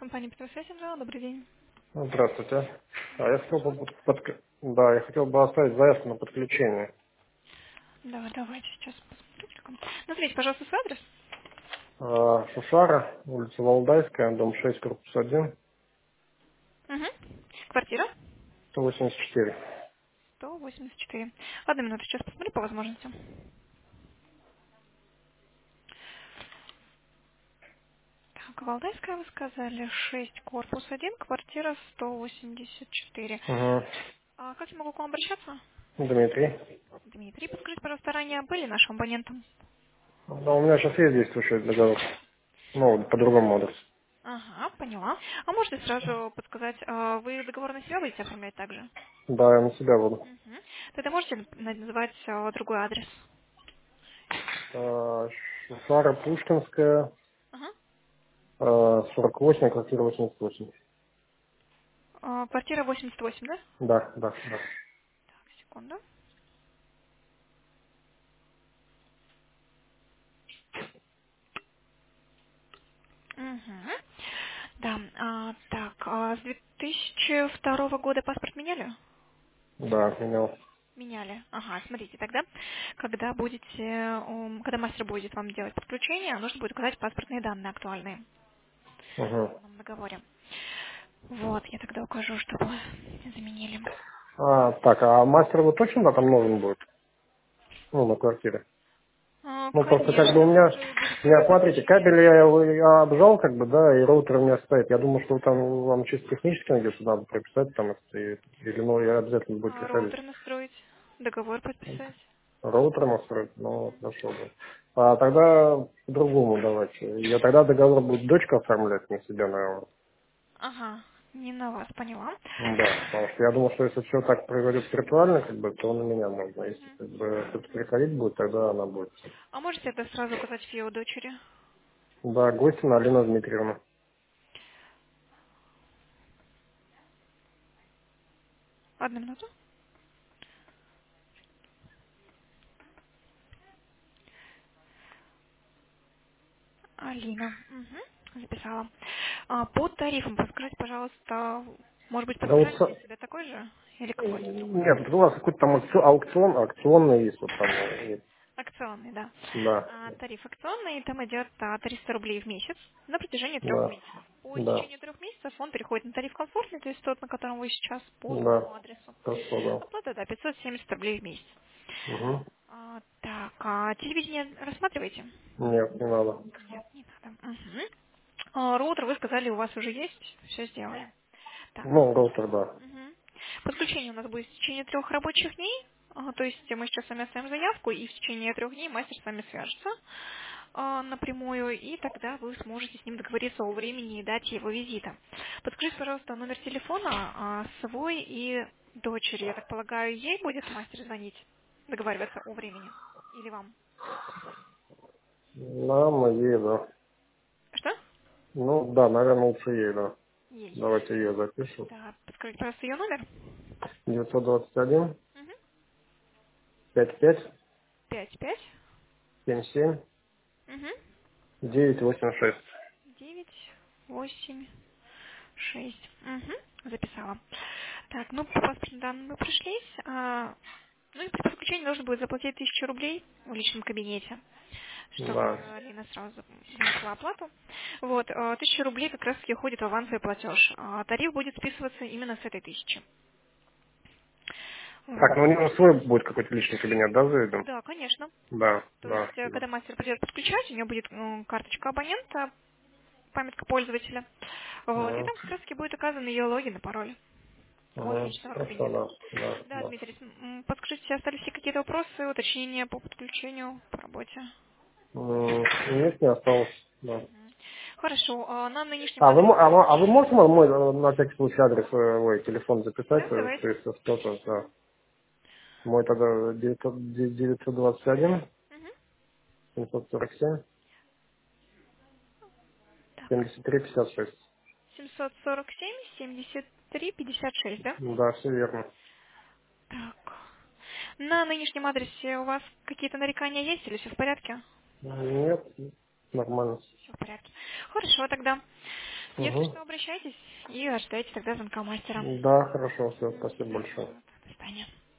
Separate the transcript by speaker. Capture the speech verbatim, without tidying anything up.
Speaker 1: компания Петросвязь, добрый день.
Speaker 2: Ну, здравствуйте. А я
Speaker 1: Добрый день,
Speaker 2: хотел бы
Speaker 1: пожалуйста.
Speaker 2: под... да, я хотел бы оставить заявку на подключение.
Speaker 1: Да, давайте сейчас посмотрим. Назовите, пожалуйста, свой адрес.
Speaker 2: А, Шушара, улица Валдайская, дом шесть, корпус один,
Speaker 1: Угу. Квартира
Speaker 2: сто восемьдесят четыре.
Speaker 1: сто восемьдесят четыре. Одну минуту, сейчас посмотрю по возможности. Так, Валдайская, вы сказали, шесть, корпус один, квартира сто восемьдесят четыре.
Speaker 2: Угу.
Speaker 1: А как я могу к вам обращаться?
Speaker 2: Дмитрий.
Speaker 1: Дмитрий, подскажите, пожалуйста, ранее были нашим абонентом?
Speaker 2: Да, у меня сейчас есть действующий договор. Ну, по другому адресу.
Speaker 1: Ага, поняла. А можете сразу подсказать, а вы договор на себя будете оформлять также?
Speaker 2: Да, я на себя буду.
Speaker 1: Угу. Тогда можете на- называть а, другой адрес?
Speaker 2: А, Шушара Пушкинская,
Speaker 1: Ага.
Speaker 2: а, сорок восемь, квартира восемьдесят восемь.
Speaker 1: А, квартира восемьдесят восемь, да?
Speaker 2: Да, да, да.
Speaker 1: Так, секунду. Угу. Да, а, так, а с две тысячи второго года паспорт меняли?
Speaker 2: Да, менял.
Speaker 1: Меняли. Ага, смотрите, тогда, когда будете, ум, когда мастер будет вам делать подключение, нужно будет указать паспортные данные актуальные в
Speaker 2: Угу.
Speaker 1: указанном договоре. Вот, я тогда укажу, чтобы заменили.
Speaker 2: А, так, а мастер вот точно да, там нужен будет? Ну, на квартире.
Speaker 1: А,
Speaker 2: Ну, просто как бы у
Speaker 1: конечно,
Speaker 2: меня,
Speaker 1: мастер будет
Speaker 2: у меня,
Speaker 1: делать
Speaker 2: смотрите,
Speaker 1: подключение.
Speaker 2: кабель я, его- я обжал, как бы, да, и роутер у меня стоит. Я думаю, что там вам чисто технически где-то надо прописать, там, это, и- или, ну, я обязательно будет
Speaker 1: А,
Speaker 2: приходить.
Speaker 1: роутер настроить, договор подписать.
Speaker 2: Роутер настроить, ну, хорошо бы. А тогда по-другому давайте. Я тогда договор будет дочка оформлять, не себя, наверное.
Speaker 1: Ага, не на вас, поняла.
Speaker 2: Да, потому что я думал, что если все так произойдет виртуально, как бы, то на меня можно. Если
Speaker 1: Мгм.
Speaker 2: как бы кто-то приходить будет, тогда она будет.
Speaker 1: А можете это сразу указать фио дочери?
Speaker 2: Да, Гостина Алина Дмитриевна.
Speaker 1: Одну минуту. Алина. Угу. Записала. А, по тарифам подскажите, пожалуйста, может быть,
Speaker 2: Да вот
Speaker 1: подобрали
Speaker 2: с-
Speaker 1: для себя такой же или какой-то другой?
Speaker 2: Нет, у вас какой-то там аукцион, аукцион, акционный есть, вот там, э,
Speaker 1: Акционный, да.
Speaker 2: да,
Speaker 1: А, тариф акционный, там идет а, триста рублей в месяц на протяжении трех
Speaker 2: да,
Speaker 1: месяцев. По
Speaker 2: да,
Speaker 1: истечению трех месяцев он переходит на тариф комфортный, то есть тот, на котором вы сейчас, по
Speaker 2: да,
Speaker 1: новому адресу.
Speaker 2: хорошо, да.
Speaker 1: Оплата, да, пятьсот семьдесят рублей в месяц.
Speaker 2: Угу.
Speaker 1: А, так, а телевидение рассматриваете?
Speaker 2: Нет, не надо.
Speaker 1: Нет, не надо. Мгм. А, роутер, вы сказали, у вас уже есть, все сделали. Так,
Speaker 2: Ну, роутер, да.
Speaker 1: мгм. Подключение у нас будет в течение трех рабочих дней. Ага, то есть мы сейчас с вами оставим заявку, и в течение трех дней мастер с вами свяжется а, напрямую, и тогда вы сможете с ним договориться о времени и дате его визита. Подскажите, пожалуйста, номер телефона а, свой и дочери. Я так полагаю, ей будет мастер звонить, договариваться о времени? Или вам?
Speaker 2: На моей, да.
Speaker 1: Что?
Speaker 2: Ну, да, наверное, лучше ей, да.
Speaker 1: Ей.
Speaker 2: Давайте ее запишем.
Speaker 1: Да, подскажите, пожалуйста, ее номер.
Speaker 2: девятьсот двадцать один,
Speaker 1: Угу.
Speaker 2: пятьдесят пять,
Speaker 1: Пять пять.
Speaker 2: семьдесят семь,
Speaker 1: Угу.
Speaker 2: девятьсот восемьдесят шесть.
Speaker 1: Девять, восемь, шесть. Угу. Записала. Так, ну, по паспортным данным мы прошлись. А, ну и при подключении нужно будет заплатить тысячу рублей в личном кабинете, чтобы
Speaker 2: Да.
Speaker 1: Алина сразу внесла оплату. Вот, а, тысяча рублей как раз таки уходит в авансовый платеж. А тариф будет списываться именно с этой тысячи.
Speaker 2: Так,
Speaker 1: Вот.
Speaker 2: ну у него свой будет какой-то личный кабинет, да, заведем?
Speaker 1: Да, конечно.
Speaker 2: Да,
Speaker 1: То
Speaker 2: да,
Speaker 1: есть, э,
Speaker 2: да.
Speaker 1: когда мастер придет подключать, у него будет м, карточка абонента, памятка пользователя. Вот, и
Speaker 2: Угу.
Speaker 1: там как раз таки будет указан ее логин и пароль от
Speaker 2: Угу.
Speaker 1: личного
Speaker 2: Хорошо,
Speaker 1: кабинета.
Speaker 2: да, да,
Speaker 1: Да,
Speaker 2: да.
Speaker 1: Дмитрий, м, подскажите, остались ли какие-то вопросы, уточнения по подключению, по работе?
Speaker 2: М, Нет, не осталось, да.
Speaker 1: Мгм. Хорошо, а на нынешнем
Speaker 2: А вы, мо-
Speaker 1: адресе...
Speaker 2: а, вы а вы можете мой, мой, э, на всякий случай адрес, э, ой, телефон записать,
Speaker 1: Да,
Speaker 2: э, что
Speaker 1: давайте.
Speaker 2: если что-то, да. Мой тогда девятьсот девятьсот двадцать один,
Speaker 1: Мгм.
Speaker 2: семьсот сорок семь,
Speaker 1: Так,
Speaker 2: семьдесят три пятьдесят шесть.
Speaker 1: семьсот сорок семь семьдесят три пятьдесят шесть, да?
Speaker 2: Да, все верно.
Speaker 1: Так. На нынешнем адресе у вас какие-то нарекания есть или все в порядке?
Speaker 2: Нет, нормально.
Speaker 1: Все в порядке. Хорошо тогда. Если
Speaker 2: Угу.
Speaker 1: что, обращайтесь и ожидайте тогда звонка мастера.
Speaker 2: Да, хорошо, все, спасибо большое.
Speaker 1: Вот, до свидания.